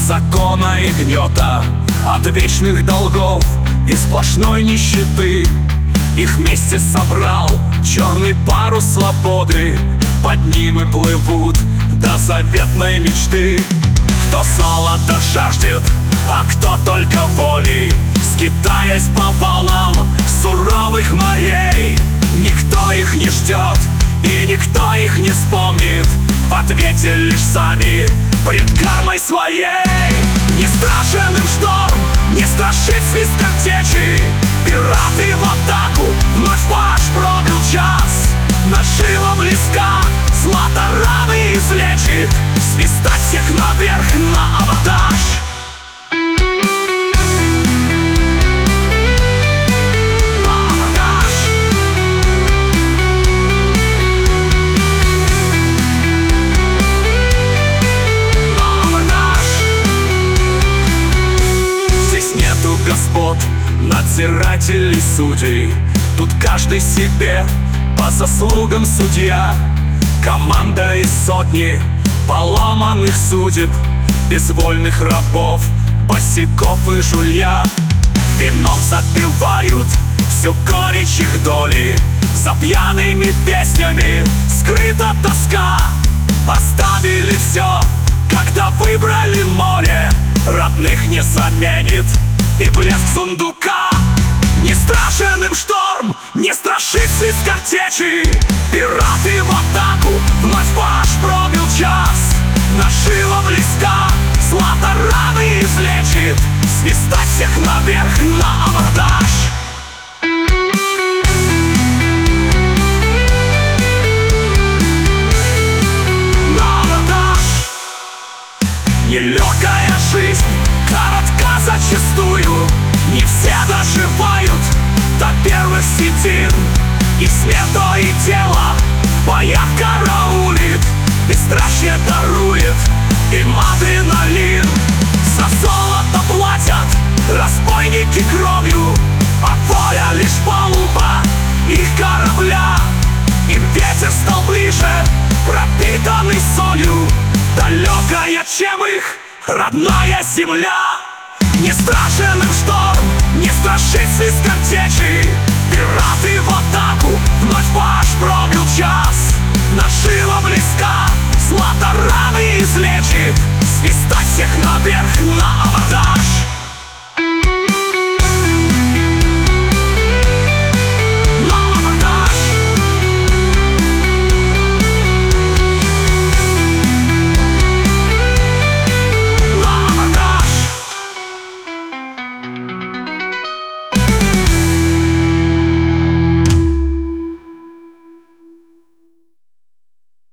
закона и гнета, от вечных долгов и сплошной нищеты. Их вместе собрал черный парус свободы, под ним и плывут до заветной мечты. Кто золота жаждет, а кто только воли, скитаясь по волнам суровых морей. Никто их не ждет и никто их не вспомнит, в ответе лишь сами пред кармой своей. Не страшен им шторм, не страшит свист картечи, пираты в атаку, вновь ваш пробил час. Нажива близка, злато раны излечит, свистать всех наверх на абордаж. Господ, надзирателей, судей, тут каждый себе по заслугам судья. Команда из сотни поломанных судеб, безвольных рабов, босиков и жулья. Вином запивают всю горечь их доли, за пьяными песнями скрыта тоска. Оставили все, когда выбрали море, родных не заменит и блеск сундука. Не страшен им шторм, не страшит свист картечи, пираты в атаку, вновь ваш пробил час. Нажива близка, злато раны излечит, свистать всех наверх на абордаж. На абордаж. Нелегкая жизнь, коротка зачастую, не все доживают до первых седин. И смерть то и тело в боях караулит, бесстрашие дарует им адреналин. За золото платят разбойники кровью, а воля лишь палуба их корабля. Им ветер стал ближе, пропитанный солью, далекая, чем их родная земля. Не страшен им шторм, не страшит свист картечи, пираты в атаку, вновь ваш пробил час. Нажива близка, злато раны излечит, свистать всех наверх на